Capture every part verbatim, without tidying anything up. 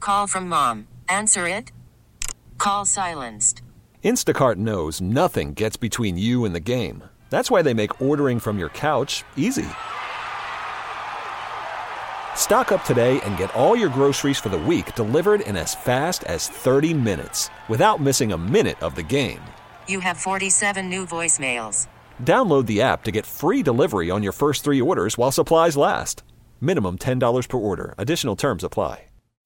Call from mom. Answer it. Call silenced. Instacart knows nothing gets between you and the game. That's why they make ordering from your couch easy. Stock up today and get all your groceries for the week delivered in as fast as thirty minutes without missing a minute of the game. You have forty-seven new voicemails. Download the app to get free delivery on your first three orders while supplies last. Minimum ten dollars per order. Additional terms apply.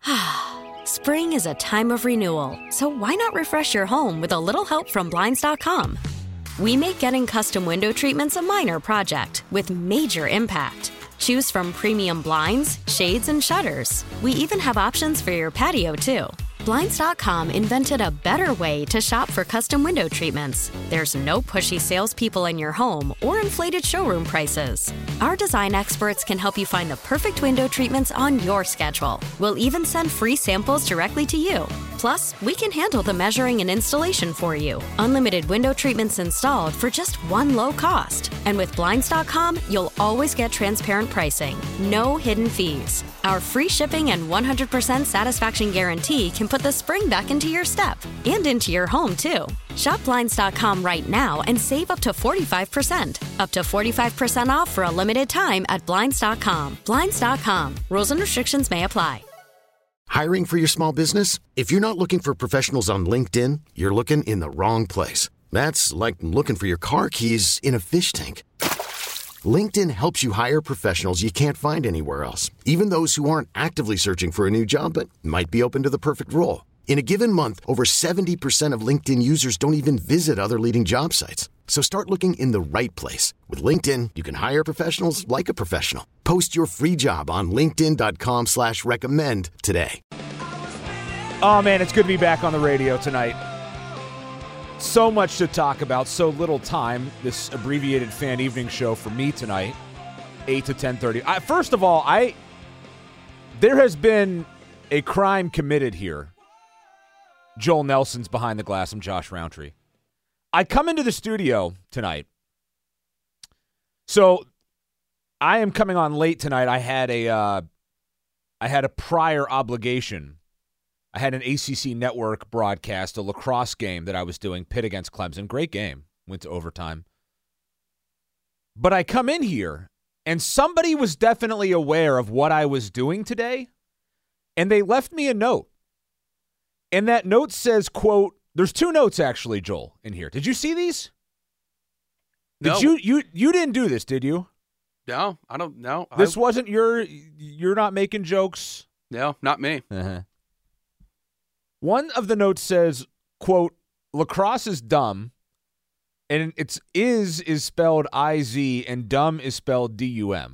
Spring is a time of renewal, so why not refresh your home with a little help from Blinds dot com? We make getting custom window treatments a minor project with major impact. Choose from premium blinds, shades, and shutters. We even have options for your patio, too. Blinds dot com invented a better way to shop for custom window treatments. There's no pushy salespeople in your home or inflated showroom prices. Our design experts can help you find the perfect window treatments on your schedule. We'll even send free samples directly to you. Plus, we can handle the measuring and installation for you. Unlimited window treatments installed for just one low cost. And with Blinds dot com, you'll always get transparent pricing. No hidden fees. Our free shipping and one hundred percent satisfaction guarantee can put the spring back into your step and into your home, too. Shop Blinds dot com right now and save up to forty-five percent. Up to forty-five percent off for a limited time at Blinds dot com. Blinds dot com. Rules and restrictions may apply. Hiring for your small business? If you're not looking for professionals on LinkedIn, you're looking in the wrong place. That's like looking for your car keys in a fish tank. LinkedIn helps you hire professionals you can't find anywhere else, even those who aren't actively searching for a new job but might be open to the perfect role. In a given month, over seventy percent of LinkedIn users don't even visit other leading job sites. So start looking in the right place. With LinkedIn, you can hire professionals like a professional. Post your free job on linkedin dot com slash recommend today. Oh, man, it's good to be back on the radio tonight. So much to talk about, so little time. This abbreviated fan evening show for me tonight, eight to ten thirty. I, first of all, I there has been a crime committed here. Joel Nelson's behind the glass. I'm Josh Roundtree. I come into the studio tonight. So I am coming on late tonight. I had a uh, I had a prior obligation. I had an A C C network broadcast, a lacrosse game that I was doing, Pitt against Clemson. Great game. Went to overtime. But I come in here, and somebody was definitely aware of what I was doing today, and they left me a note. And that note says, quote, there's two notes actually, Joel, in here. Did you see these? No. Did you you you didn't do this, did you? No, I don't know. This I, wasn't your you're not making jokes. No, not me. Uh-huh. One of the notes says, quote, lacrosse is dumb, and it's is is spelled I Z and dumb is spelled D U M.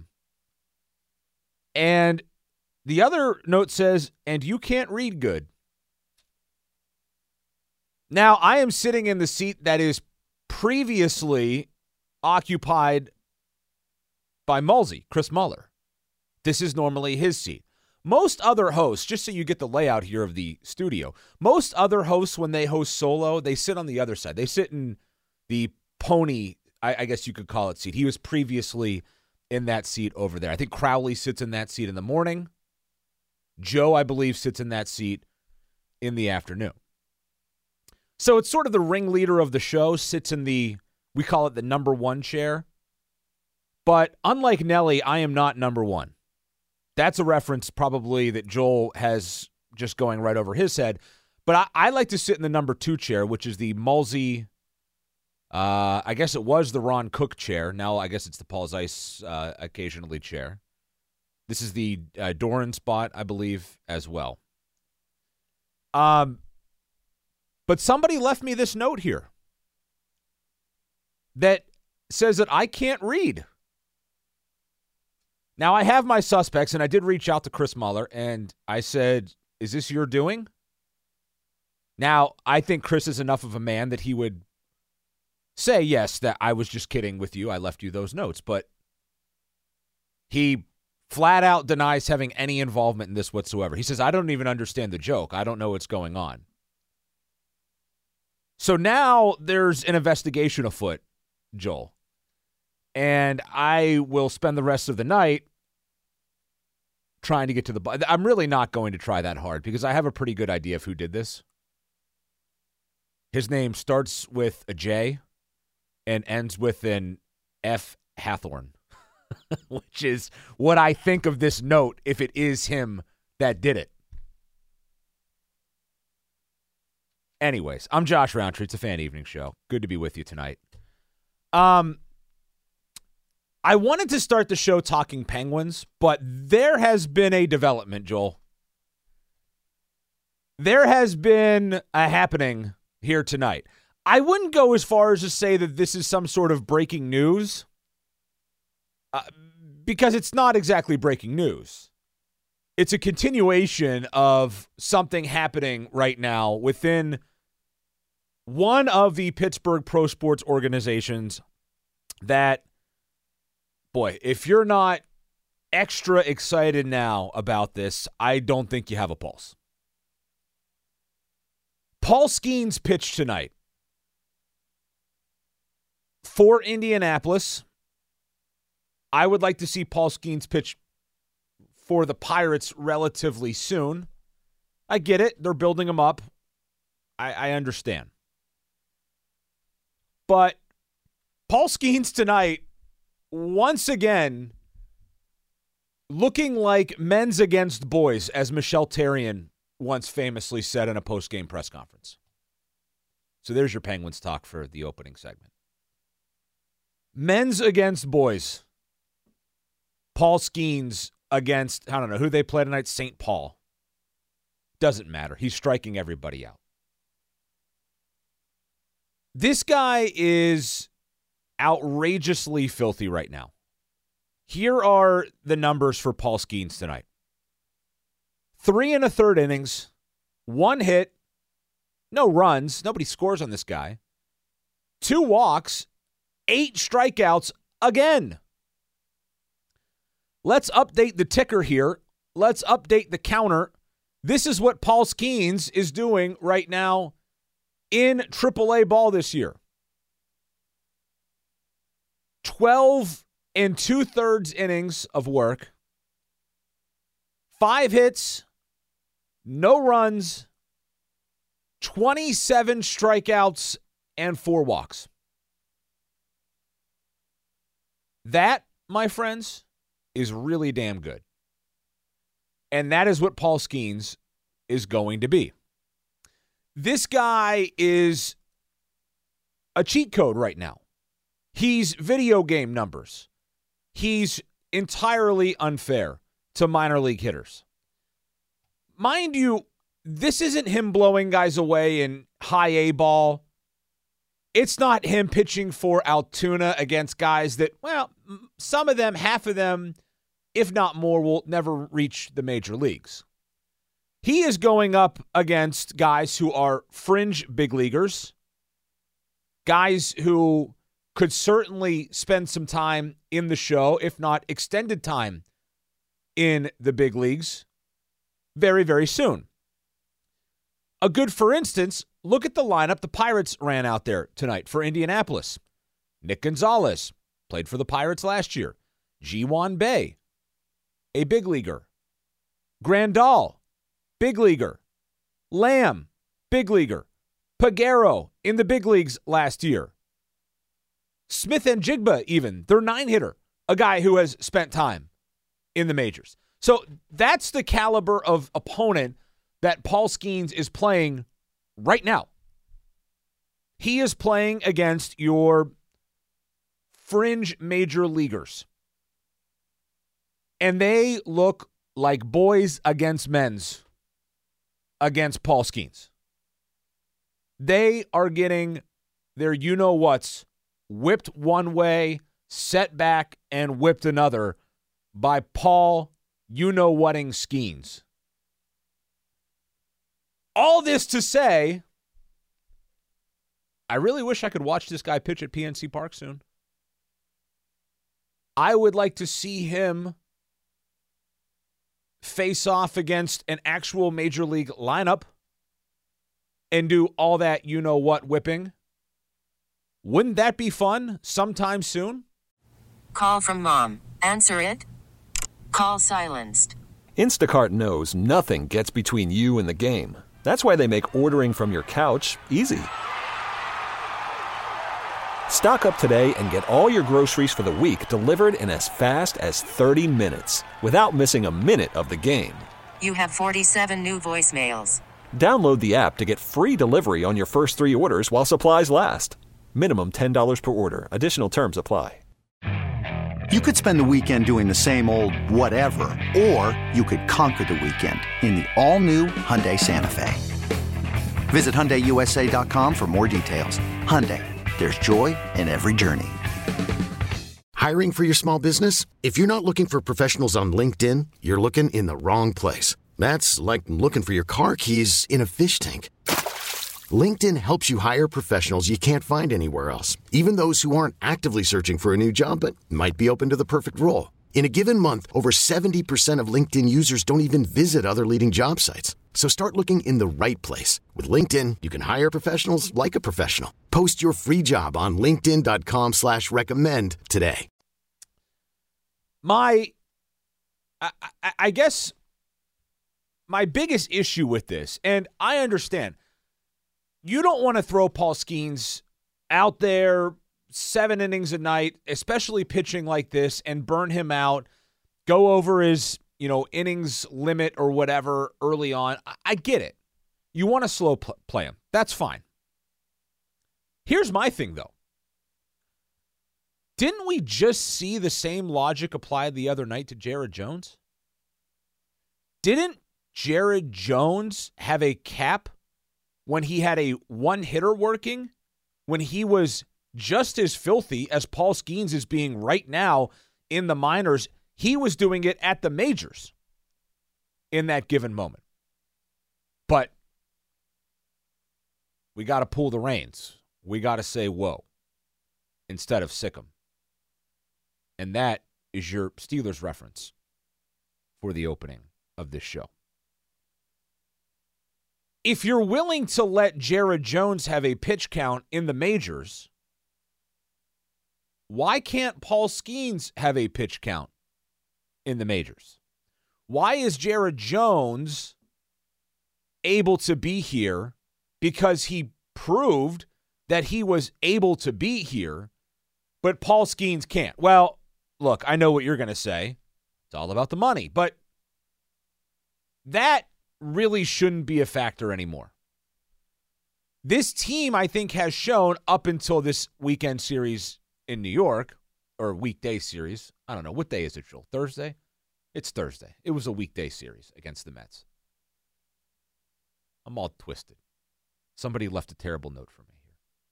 And the other note says, and you can't read good. Now, I am sitting in the seat that is previously occupied by Mulsey, Chris Muller. This is normally his seat. Most other hosts, just so you get the layout here of the studio, most other hosts, when they host solo, they sit on the other side. They sit in the pony, I, I guess you could call it, seat. He was previously in that seat over there. I think Crowley sits in that seat in the morning. Joe, I believe, sits in that seat in the afternoon. So it's sort of the ringleader of the show, sits in the, we call it the number one chair. But unlike Nelly, I am not number one. That's a reference probably that Joel has just going right over his head. But I, I like to sit in the number two chair, which is the Mulsey, uh, I guess it was the Ron Cook chair. Now I guess it's the Paul Zeiss uh, occasionally chair. This is the uh, Doran spot, I believe, as well. Um, But somebody left me this note here that says that I can't read. Now, I have my suspects, and I did reach out to Chris Muller, and I said, is this your doing? Now, I think Chris is enough of a man that he would say, yes, that I was just kidding with you. I left you those notes. But he flat out denies having any involvement in this whatsoever. He says, I don't even understand the joke. I don't know what's going on. So now there's an investigation afoot, Joel. And I will spend the rest of the night trying to get to the bottom. I'm really not going to try that hard because I have a pretty good idea of who did this. His name starts with a J and ends with an F. Hathorn, which is what I think of this note if it is him that did it. Anyways, I'm Josh Roundtree. It's a Fan Evening Show. Good to be with you tonight. Um, I wanted to start the show talking Penguins, but there has been a development, Joel. There has been a happening here tonight. I wouldn't go as far as to say that this is some sort of breaking news, uh, because it's not exactly breaking news. It's a continuation of something happening right now within one of the Pittsburgh pro sports organizations that, boy, if you're not extra excited now about this, I don't think you have a pulse. Paul Skeens pitched tonight for Indianapolis. I would like to see Paul Skeens pitch for the Pirates relatively soon. I get it. They're building him up. I, I understand. But Paul Skeens tonight, once again, looking like men's against boys, as Michelle Therrien once famously said in a post-game press conference. So there's your Penguins talk for the opening segment. Men's against boys. Paul Skeens against, I don't know, who they play tonight, Saint Paul. Doesn't matter. He's striking everybody out. This guy is outrageously filthy right now. Here are the numbers for Paul Skeens tonight. Three and a third innings, one hit, no runs, nobody scores on this guy, two walks, eight strikeouts again. Let's update the ticker here. Let's update the counter. This is what Paul Skeens is doing right now in triple A ball this year. twelve and two-thirds innings of work, five hits, no runs, twenty-seven strikeouts, and four walks. That, my friends, is really damn good. And that is what Paul Skeens is going to be. This guy is a cheat code right now. He's video game numbers. He's entirely unfair to minor league hitters. Mind you, this isn't him blowing guys away in high A ball. It's not him pitching for Altoona against guys that, well, some of them, half of them, if not more, will never reach the major leagues. He is going up against guys who are fringe big leaguers, guys who could certainly spend some time in the show, if not extended time in the big leagues very, very soon. A good, for instance, look at the lineup the Pirates ran out there tonight for Indianapolis. Nick Gonzalez played for the Pirates last year. Ji-Hwan Bae, a big leaguer. Grandal, big leaguer. Lamb, big leaguer. Peguero in the big leagues last year. Smith and Jigba even, their nine-hitter, a guy who has spent time in the majors. So that's the caliber of opponent that Paul Skeens is playing right now. He is playing against your fringe major leaguers. And they look like boys against men's against Paul Skeens. They are getting their you-know-whats whipped one way, set back, and whipped another by Paul you-know-whatting Skeens. All this to say, I really wish I could watch this guy pitch at P N C Park soon. I would like to see him face off against an actual major league lineup and do all that you-know-what whipping. Wouldn't that be fun sometime soon? Call from mom. Answer it. Call silenced. Instacart knows nothing gets between you and the game. That's why they make ordering from your couch easy. Stock up today and get all your groceries for the week delivered in as fast as thirty minutes without missing a minute of the game. You have forty-seven new voicemails. Download the app to get free delivery on your first three orders while supplies last. Minimum ten dollars per order. Additional terms apply. You could spend the weekend doing the same old whatever, or you could conquer the weekend in the all-new Hyundai Santa Fe. Visit Hyundai U S A dot com for more details. Hyundai, there's joy in every journey. Hiring for your small business? If you're not looking for professionals on LinkedIn, you're looking in the wrong place. That's like looking for your car keys in a fish tank. LinkedIn helps you hire professionals you can't find anywhere else, even those who aren't actively searching for a new job but might be open to the perfect role. In a given month, over seventy percent of LinkedIn users don't even visit other leading job sites. So start looking in the right place. With LinkedIn, you can hire professionals like a professional. Post your free job on linkedin dot com slash recommend today. My, I, I, I guess, my biggest issue with this, and I understand, you don't want to throw Paul Skeens out there seven innings a night, especially pitching like this, and burn him out, go over his, you know, innings limit or whatever early on. I, I get it. You want to slow pl- play him. That's fine. Here's my thing, though. Didn't we just see the same logic applied the other night to Jared Jones? Didn't Jared Jones have a cap when he had a one-hitter working, when he was just as filthy as Paul Skeens is being right now in the minors? He was doing it at the majors in that given moment. But we got to pull the reins. We got to say, whoa, instead of sick 'em. And that is your Steelers reference for the opening of this show. If you're willing to let Jared Jones have a pitch count in the majors, why can't Paul Skeens have a pitch count in the majors? Why is Jared Jones able to be here because he proved that he was able to be here, but Paul Skeens can't? Well, look, I know what you're going to say. It's all about the money, but that really shouldn't be a factor anymore. This team, I think, has shown up until this weekend series in New York, or weekday series. I don't know. What day is it, Joel? Thursday? It's Thursday. It was a weekday series against the Mets. I'm all twisted. Somebody left a terrible note for me here.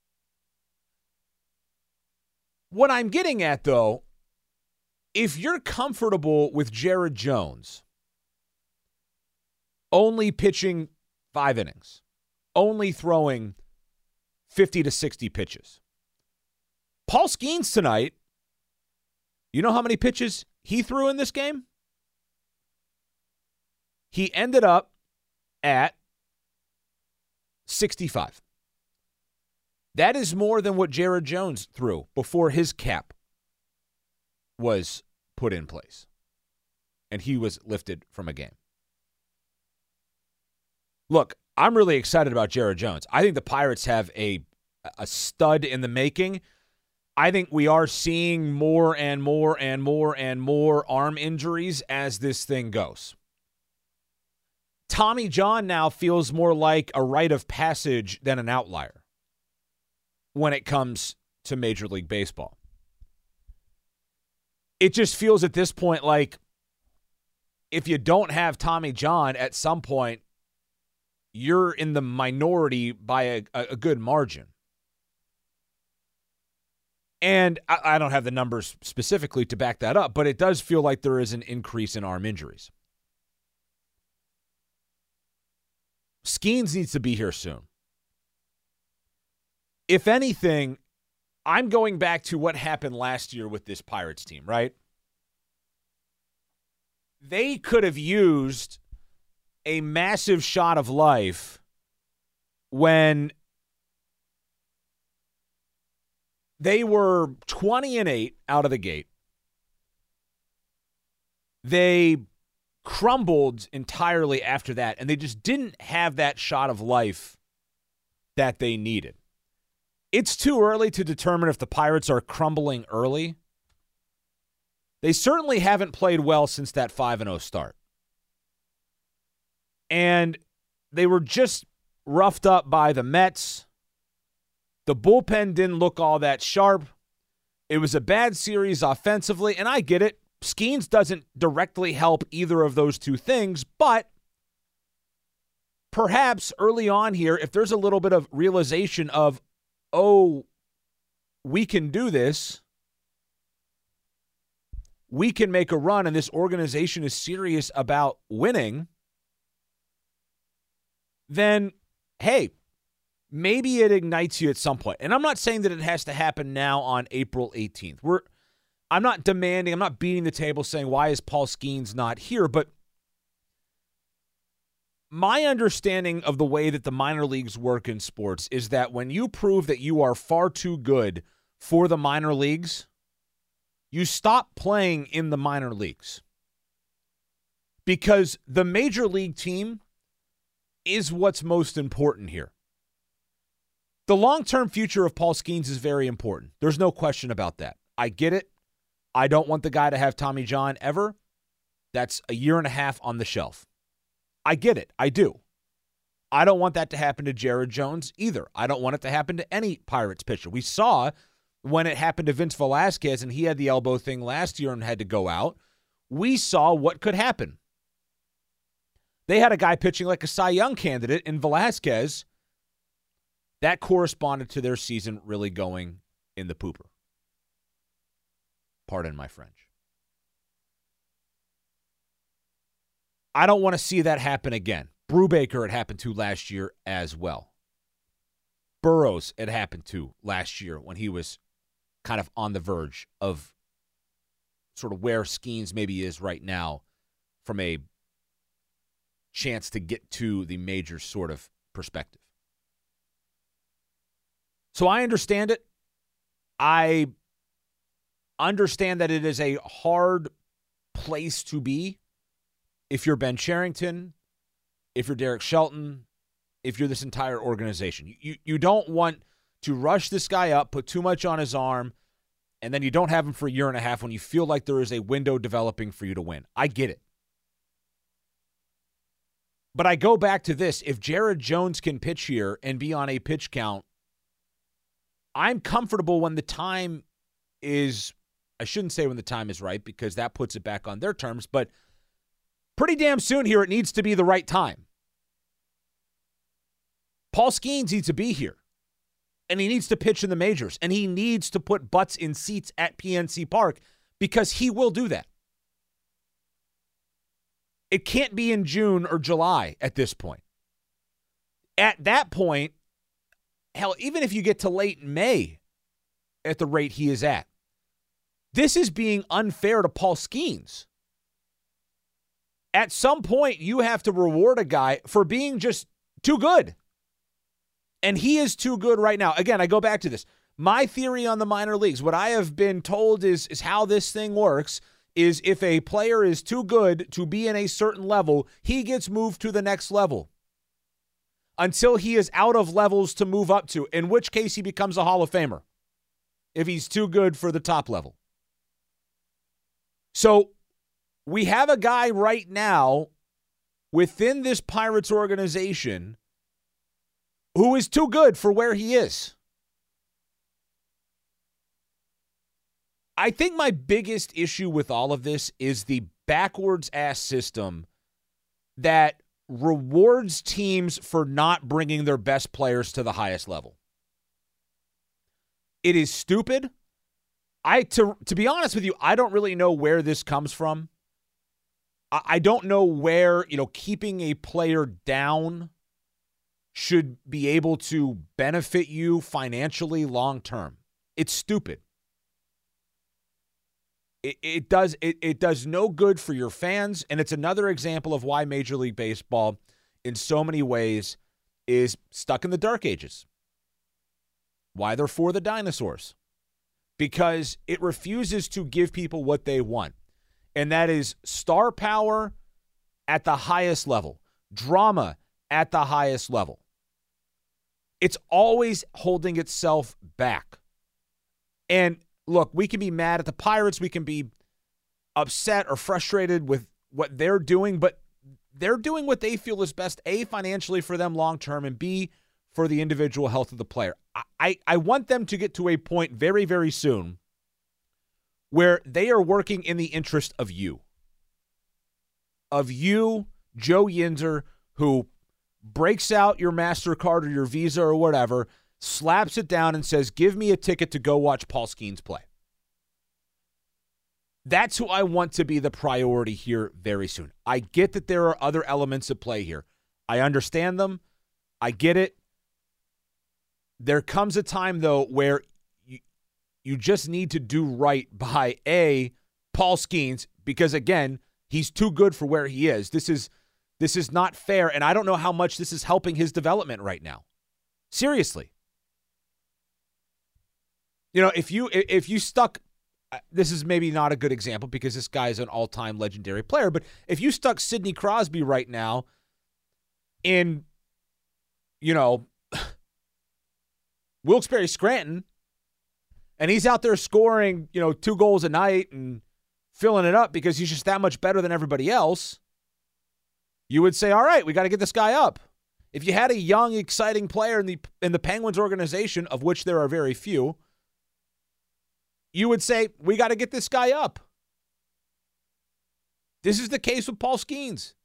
What I'm getting at, though, if you're comfortable with Jared Jones only pitching five innings, only throwing fifty to sixty pitches. Paul Skeens tonight, you know how many pitches he threw in this game? He ended up at sixty-five. That is more than what Jared Jones threw before his cap was put in place and he was lifted from a game. Look, I'm really excited about Jared Jones. I think the Pirates have a a stud in the making. I think we are seeing more and more and more and more arm injuries as this thing goes. Tommy John now feels more like a rite of passage than an outlier when it comes to Major League Baseball. It just feels at this point like if you don't have Tommy John at some point, you're in the minority by a, a good margin. And I, I don't have the numbers specifically to back that up, but it does feel like there is an increase in arm injuries. Skeens needs to be here soon. If anything, I'm going back to what happened last year with this Pirates team, right? They could have used a massive shot of life when they were twenty and eight out of the gate. They crumbled entirely after that, and they just didn't have that shot of life that they needed. It's too early to determine if the Pirates are crumbling early. They certainly haven't played well since that five and oh start. And they were just roughed up by the Mets. The bullpen didn't look all that sharp. It was a bad series offensively, and I get it. Skeens doesn't directly help either of those two things, but perhaps early on here, if there's a little bit of realization of, oh, we can do this, we can make a run, and this organization is serious about winning, then, hey, maybe it ignites you at some point. And I'm not saying that it has to happen now on April eighteenth. We're, I'm not demanding, I'm not beating the table saying, why is Paul Skeens not here? But my understanding of the way that the minor leagues work in sports is that when you prove that you are far too good for the minor leagues, you stop playing in the minor leagues. Because the major league team is what's most important here. The long-term future of Paul Skeens is very important. There's no question about that. I get it. I don't want the guy to have Tommy John ever. That's a year and a half on the shelf. I get it. I do. I don't want that to happen to Jared Jones either. I don't want it to happen to any Pirates pitcher. We saw when it happened to Vince Velasquez and he had the elbow thing last year and had to go out. We saw what could happen. They had a guy pitching like a Cy Young candidate in Velasquez. That corresponded to their season really going in the pooper. Pardon my French. I don't want to see that happen again. Brubaker it happened to last year as well. Burroughs it happened to last year when he was kind of on the verge of sort of where Skeens maybe is right now from a chance to get to the major sort of perspective. So I understand it. I understand that it is a hard place to be if you're Ben Cherington, if you're Derek Shelton, if you're this entire organization. You, you don't want to rush this guy up, put too much on his arm, and then you don't have him for a year and a half when you feel like there is a window developing for you to win. I get it. But I go back to this. If Jared Jones can pitch here and be on a pitch count, I'm comfortable when the time is, I shouldn't say when the time is right because that puts it back on their terms, but pretty damn soon here it needs to be the right time. Paul Skeens needs to be here, and he needs to pitch in the majors, and he needs to put butts in seats at P N C Park because he will do that. It can't be in June or July at this point. At that point, hell, even if you get to late May at the rate he is at, this is being unfair to Paul Skeens. At some point, you have to reward a guy for being just too good. And he is too good right now. Again, I go back to this. My theory on the minor leagues, what I have been told is, is how this thing works, is if a player is too good to be in a certain level, he gets moved to the next level until he is out of levels to move up to, in which case he becomes a Hall of Famer if he's too good for the top level. So we have a guy right now within this Pirates organization who is too good for where he is. I think my biggest issue with all of this is the backwards-ass system that rewards teams for not bringing their best players to the highest level. It is stupid. I to to be honest with you, I don't really know where this comes from. I, I don't know where, you know, keeping a player down should be able to benefit you financially long term. It's stupid. It, it does it, it does no good for your fans, and it's another example of why Major League Baseball, in so many ways, is stuck in the dark ages. Why they're for the dinosaurs. Because it refuses to give people what they want, and that is star power at the highest level, drama at the highest level. It's always holding itself back. And look, we can be mad at the Pirates. We can be upset or frustrated with what they're doing, but they're doing what they feel is best, A, financially for them long-term, and B, for the individual health of the player. I, I, I want them to get to a point very, very soon where they are working in the interest of you. Of you, Joe Yinzer, who breaks out your MasterCard or your Visa or whatever, slaps it down and says, give me a ticket to go watch Paul Skeens play. That's who I want to be the priority here very soon. I get that there are other elements at play here. I understand them. I get it. There comes a time, though, where you, you just need to do right by, A, Paul Skeens, because, again, he's too good for where he is. This is this is not fair, and I don't know how much this is helping his development right now. Seriously. You know, if you if you stuck, this is maybe not a good example because this guy is an all-time legendary player, but if you stuck Sidney Crosby right now in, you know, Wilkes-Barre Scranton, and he's out there scoring, you know, two goals a night and filling it up because he's just that much better than everybody else, you would say, all right, we got to get this guy up. If you had a young, exciting player in the in the Penguins organization, of which there are very few, you would say, we got to get this guy up. This is the case with Paul Skeens.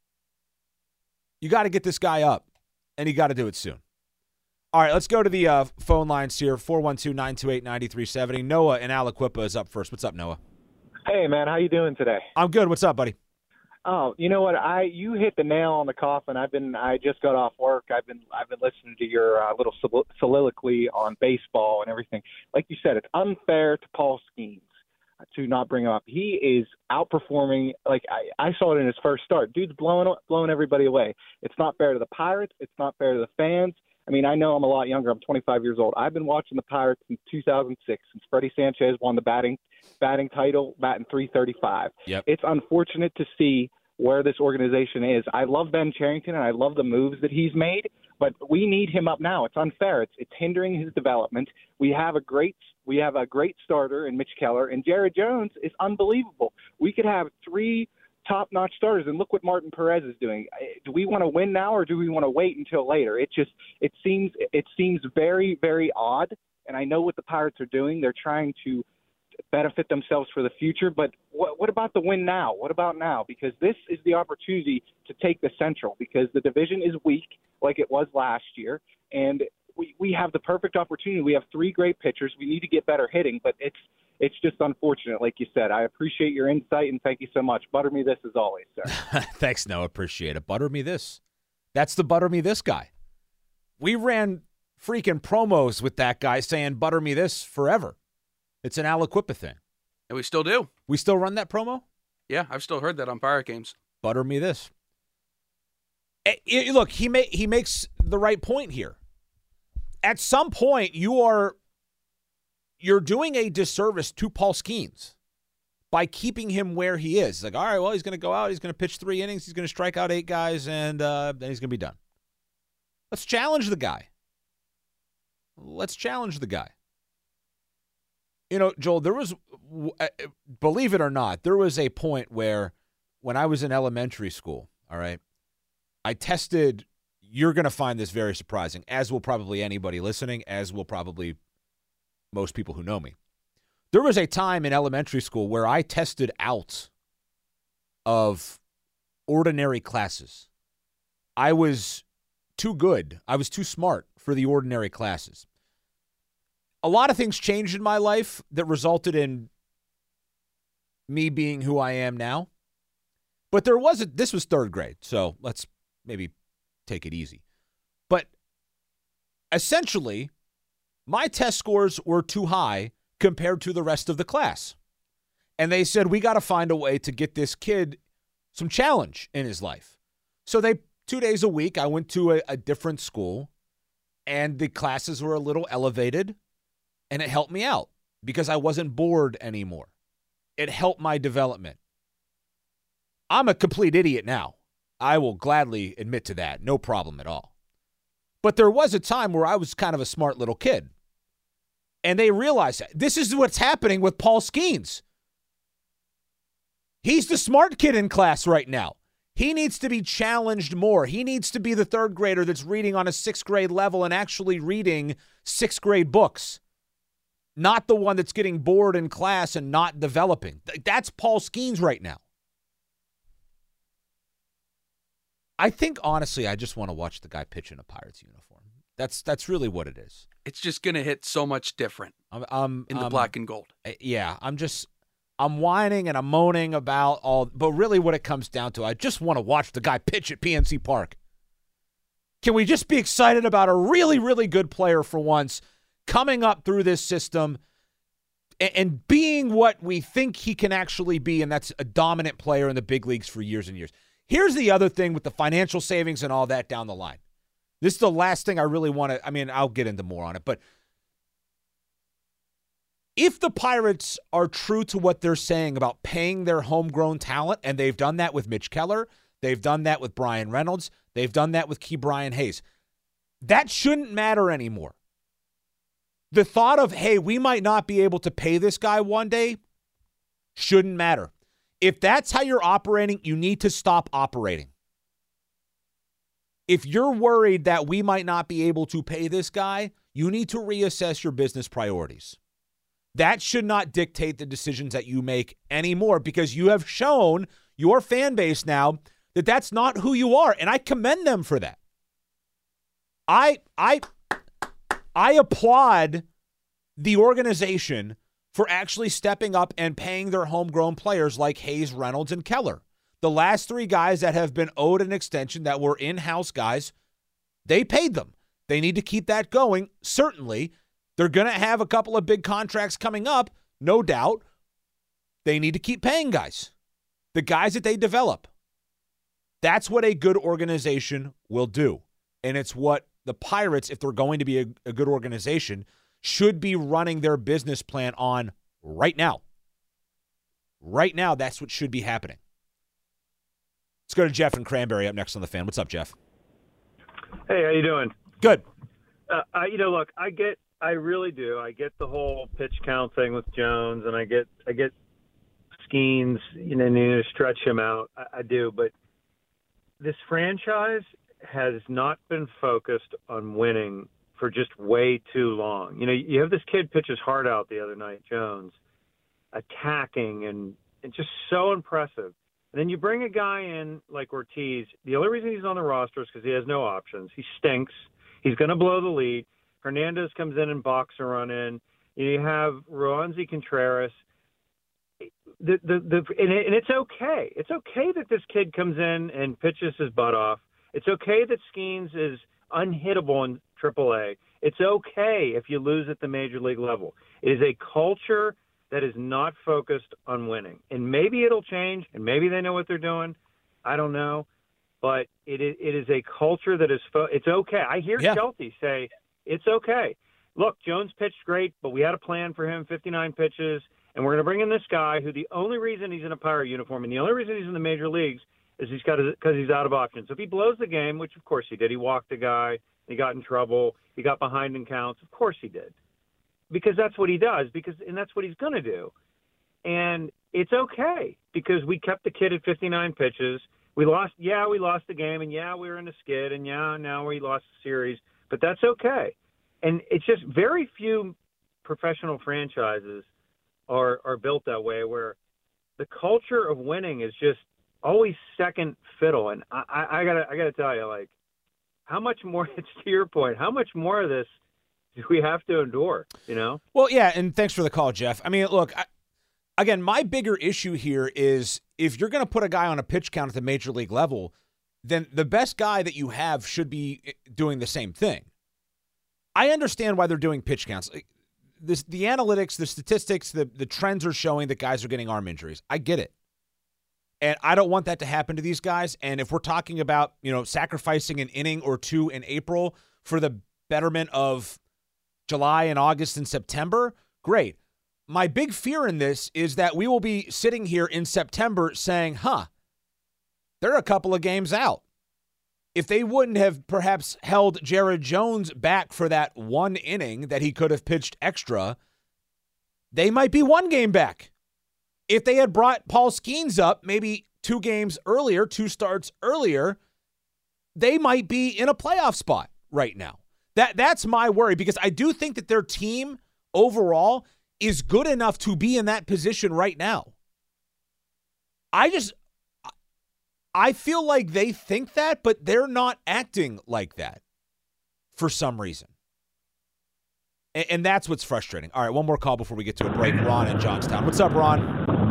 You got to get this guy up, and you got to do it soon. All right, let's go to the uh, phone lines here, four one two, nine two eight, nine three seven zero. Noah in Aliquippa is up first. What's up, Noah? Hey, man, how you doing today? I'm good. What's up, buddy? Oh, you know what? I you hit the nail on the coffin. I've been I just got off work. I've been I've been listening to your uh, little sol- soliloquy on baseball and everything. Like you said, it's unfair to Paul Skeens to not bring him up. He is outperforming. Like I, I saw it in his first start. Dude's blowing blowing everybody away. It's not fair to the Pirates. It's not fair to the fans. I mean, I know I'm a lot younger. I'm twenty-five years old. I've been watching the Pirates since two thousand six, since Freddie Sanchez won the batting batting title, batting three thirty-five. Yep. It's unfortunate to see where this organization is. I love Ben Cherington, and I love the moves that he's made, but we need him up now. It's unfair. It's it's hindering his development. We have a great we have a great starter in Mitch Keller, and Jared Jones is unbelievable. We could have three top-notch starters, and look what Martin Perez is doing. Do we want to win now, or do we want to wait until later? It just it seems it seems very, very odd, and I know what the Pirates are doing. They're trying to benefit themselves for the future, but what, what about the win now? What about now? Because this is the opportunity to take the Central, because the division is weak like it was last year, and we, we have the perfect opportunity. We have three great pitchers. We need to get better hitting, but it's It's just unfortunate, like you said. I appreciate your insight, and thank you so much. Butter me this as always, sir. Thanks, Noah. Appreciate it. Butter me this. That's the butter me this guy. We ran freaking promos with that guy saying butter me this forever. It's an Aliquippa thing. And we still do. We still run that promo? Yeah, I've still heard that on Pirate games. Butter me this. It, it, look, he may, he makes the right point here. At some point, you are you're doing a disservice to Paul Skeens by keeping him where he is. It's like, all right, well, he's going to go out. He's going to pitch three innings. He's going to strike out eight guys, and uh, then he's going to be done. Let's challenge the guy. Let's challenge the guy. You know, Joel, there was, believe it or not, there was a point where when I was in elementary school, all right, I tested, you're going to find this very surprising, as will probably anybody listening, as will probably most people who know me. There was a time in elementary school where I tested out of ordinary classes. I was too good. I was too smart for the ordinary classes. A lot of things changed in my life that resulted in me being who I am now. But there was a, this was third grade, so let's maybe take it easy. But essentially, my test scores were too high compared to the rest of the class. And they said, we got to find a way to get this kid some challenge in his life. So they, two days a week, I went to a, a different school, and the classes were a little elevated, and it helped me out because I wasn't bored anymore. It helped my development. I'm a complete idiot now. I will gladly admit to that. No problem at all. But there was a time where I was kind of a smart little kid. And they realized that. This is what's happening with Paul Skeens. He's the smart kid in class right now. He needs to be challenged more. He needs to be the third grader that's reading on a sixth grade level and actually reading sixth grade books. Not the one that's getting bored in class and not developing. That's Paul Skeens right now. I think, honestly, I just want to watch the guy pitch in a Pirates uniform. That's that's really what it is. It's just going to hit so much different I'm, I'm, in the I'm, black and gold. Yeah, I'm just, I'm whining and I'm moaning about all, but really what it comes down to, I just want to watch the guy pitch at P N C Park. Can we just be excited about a really, really good player for once coming up through this system and, and being what we think he can actually be, and that's a dominant player in the big leagues for years and years. Here's the other thing with the financial savings and all that down the line. This is the last thing I really want to, I mean, I'll get into more on it, but if the Pirates are true to what they're saying about paying their homegrown talent, and they've done that with Mitch Keller, they've done that with Brian Reynolds, they've done that with Ke'Bryan Hayes, that shouldn't matter anymore. The thought of, hey, we might not be able to pay this guy one day shouldn't matter. If that's how you're operating, you need to stop operating. If you're worried that we might not be able to pay this guy, you need to reassess your business priorities. That should not dictate the decisions that you make anymore, because you have shown your fan base now that that's not who you are, and I commend them for that. I I I applaud the organization for actually stepping up and paying their homegrown players like Hayes, Reynolds, and Keller. The last three guys that have been owed an extension that were in-house guys, they paid them. They need to keep that going, certainly. They're going to have a couple of big contracts coming up, no doubt. They need to keep paying guys, the guys that they develop. That's what a good organization will do. And it's what the Pirates, if they're going to be a, a good organization, should be running their business plan on right now. Right now, that's what should be happening. Let's go to Jeff and Cranberry up next on The Fan. What's up, Jeff? Hey, how you doing? Good. Uh, I, you know, look, I get, I really do. I get the whole pitch count thing with Jones, and I get, I get Skeens, you know, need to stretch him out. I, I do, but this franchise has not been focused on winning for just way too long. You know, you have this kid pitch his heart out the other night, Jones, attacking and, and just so impressive. And then you bring a guy in like Ortiz. The only reason he's on the roster is because he has no options. He stinks. He's going to blow the lead. Hernandez comes in and box a run in. You have Roansy Contreras. The, the, the, and, it, and it's okay. It's okay that this kid comes in and pitches his butt off. It's okay that Skeens is unhittable in triple A. It's okay if you lose at the major league level. It is a culture that is not focused on winning. And maybe it'll change, and maybe they know what they're doing. I don't know. But it is, it is a culture that is fo- – it's okay. I hear yeah. Shelty say it's okay. Look, Jones pitched great, but we had a plan for him, fifty-nine pitches, and we're going to bring in this guy who the only reason he's in a Pirate uniform and the only reason he's in the major leagues is he's got because he's out of options. So if he blows the game, which of course he did, he walked a guy, he got in trouble, he got behind in counts. Of course he did, because that's what he does. Because and that's what he's going to do, and it's okay because we kept the kid at fifty-nine pitches. We lost, yeah, we lost the game, and yeah, we were in a skid, and yeah, now we lost the series, but that's okay. And it's just very few professional franchises are are built that way, where the culture of winning is just always second fiddle. And I, I, I gotta I gotta tell you, like, how much more? It's to your point. How much more of this do we have to endure? You know? Well, yeah. And thanks for the call, Jeff. I mean, look, I, again, my bigger issue here is if you're going to put a guy on a pitch count at the major league level, then the best guy that you have should be doing the same thing. I understand why they're doing pitch counts. This, the analytics, the statistics, the, the trends are showing that guys are getting arm injuries. I get it. And I don't want that to happen to these guys. And if we're talking about, you know, sacrificing an inning or two in April for the betterment of July and August and September, great. My big fear in this is that we will be sitting here in September saying, huh, they're a couple of games out. If they wouldn't have perhaps held Jared Jones back for that one inning that he could have pitched extra, they might be one game back. If they had brought Paul Skeens up maybe two games earlier, two starts earlier, they might be in a playoff spot right now. That That's my worry, because I do think that their team overall is good enough to be in that position right now. I just... I feel like they think that, but they're not acting like that for some reason. And, and that's what's frustrating. All right, one more call before we get to a break. Ron in Johnstown. What's up, Ron?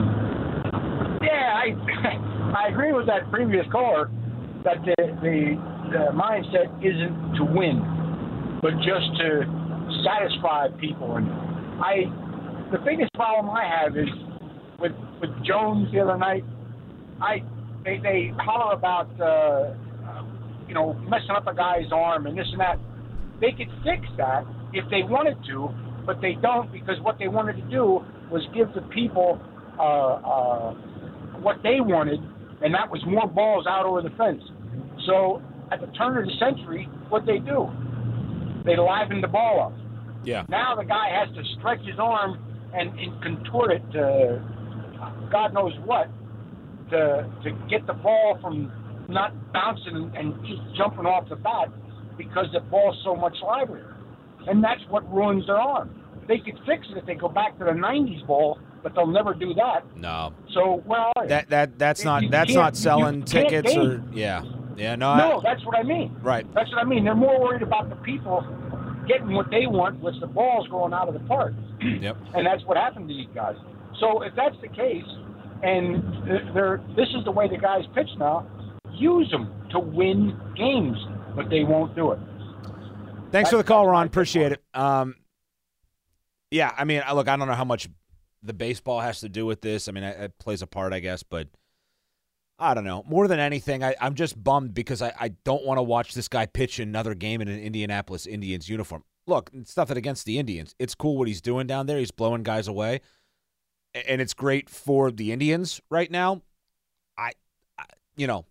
Yeah, I I agree with that previous caller that the, the, the mindset isn't to win, but just to satisfy people. And I, the biggest problem I have is with with Jones the other night. I. They, they holler about, uh, you know, messing up a guy's arm and this and that. They could fix that if they wanted to, but they don't, because what they wanted to do was give the people uh, uh, what they wanted, and that was more balls out over the fence. So at the turn of the century, what they do? They liven the ball up. Yeah. Now the guy has to stretch his arm and, and contort it to God knows what. To, to get the ball from not bouncing and, and just jumping off the bat because the ball's so much livelier. And that's what ruins their arm. They could fix it if they go back to the nineties ball, but they'll never do that. No. So, where are you? That that that's not you that's not selling you tickets game. or yeah. Yeah, no. No, I, that's what I mean. Right. That's what I mean. They're more worried about the people getting what they want, which the ball's going out of the park. Yep. And that's what happened to these guys. So if that's the case, and they're, this is the way the guys pitch now, use them to win games, but they won't do it. Thanks That's, for the call, Ron. Appreciate it. Um, yeah, I mean, look, I don't know how much the baseball has to do with this. I mean, it, it plays a part, I guess, but I don't know. More than anything, I, I'm just bummed because I, I don't want to watch this guy pitch another game in an Indianapolis Indians uniform. Look, it's nothing against the Indians. It's cool what he's doing down there. He's blowing guys away. And it's great for the Indians right now. I, I, you know,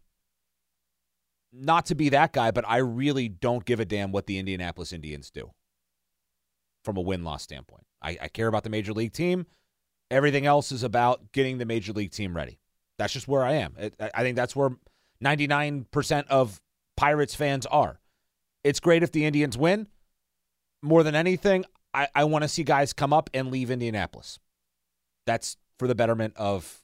not to be that guy, but I really don't give a damn what the Indianapolis Indians do from a win-loss standpoint. I, I care about the Major League team. Everything else is about getting the Major League team ready. That's just where I am. It, I think that's where ninety-nine percent of Pirates fans are. It's great if the Indians win. More than anything, I, I want to see guys come up and leave Indianapolis. That's for the betterment of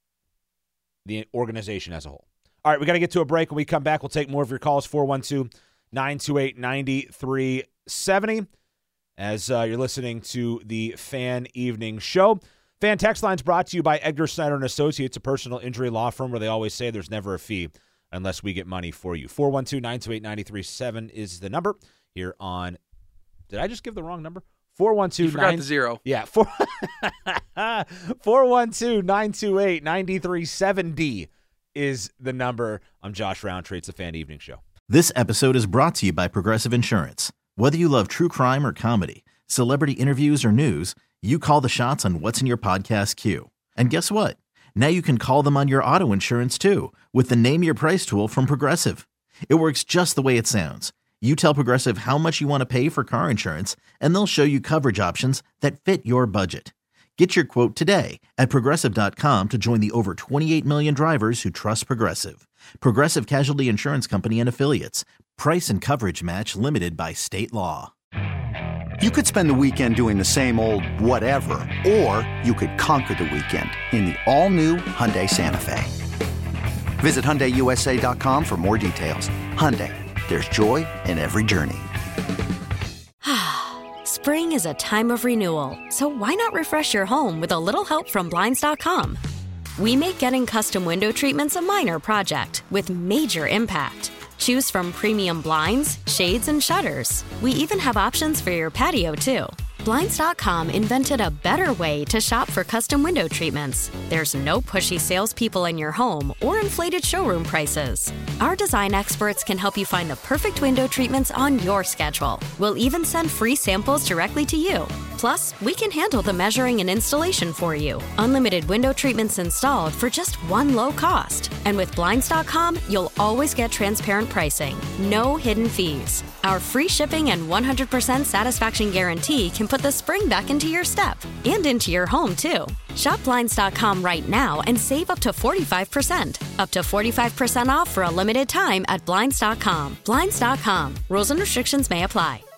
the organization as a whole. All right, we got to get to a break. When we come back, we'll take more of your calls, four one two, nine two eight, nine three seven zero, as uh, you're listening to the Fan Evening Show. Fan Text Line's brought to you by Edgar Snyder and Associates, a personal injury law firm where they always say there's never a fee unless we get money for you. four one two, nine two eight, nine three seven zero is the number here on – did I just give the wrong number? four one two, you forgot nine, the zero. Yeah, four one two, nine two eight, nine three seven zero is the number. I'm Josh Roundtree. It's the Fan Evening Show. This episode is brought to you by Progressive Insurance. Whether you love true crime or comedy, celebrity interviews or news, you call the shots on what's in your podcast queue. And guess what? Now you can call them on your auto insurance too with the Name Your Price tool from Progressive. It works just the way it sounds. You tell Progressive how much you want to pay for car insurance, and they'll show you coverage options that fit your budget. Get your quote today at Progressive dot com to join the over twenty-eight million drivers who trust Progressive. Progressive Casualty Insurance Company and Affiliates. Price and coverage match limited by state law. You could spend the weekend doing the same old whatever, or you could conquer the weekend in the all-new Hyundai Santa Fe. Visit Hyundai U S A dot com for more details. Hyundai. There's joy in every journey. Spring is a time of renewal, so why not refresh your home with a little help from Blinds dot com? We make getting custom window treatments a minor project with major impact. Choose from premium blinds, shades, and shutters. We even have options for your patio, too. Blinds dot com invented a better way to shop for custom window treatments. There's no pushy salespeople in your home or inflated showroom prices. Our design experts can help you find the perfect window treatments on your schedule. We'll even send free samples directly to you. Plus, we can handle the measuring and installation for you. Unlimited window treatments installed for just one low cost. And with Blinds dot com, you'll always get transparent pricing. No hidden fees. Our free shipping and one hundred percent satisfaction guarantee can put the spring back into your step and into your home, too. Shop Blinds dot com right now and save up to forty-five percent. Up to forty-five percent off for a limited time at Blinds dot com. Blinds dot com. Rules and restrictions may apply.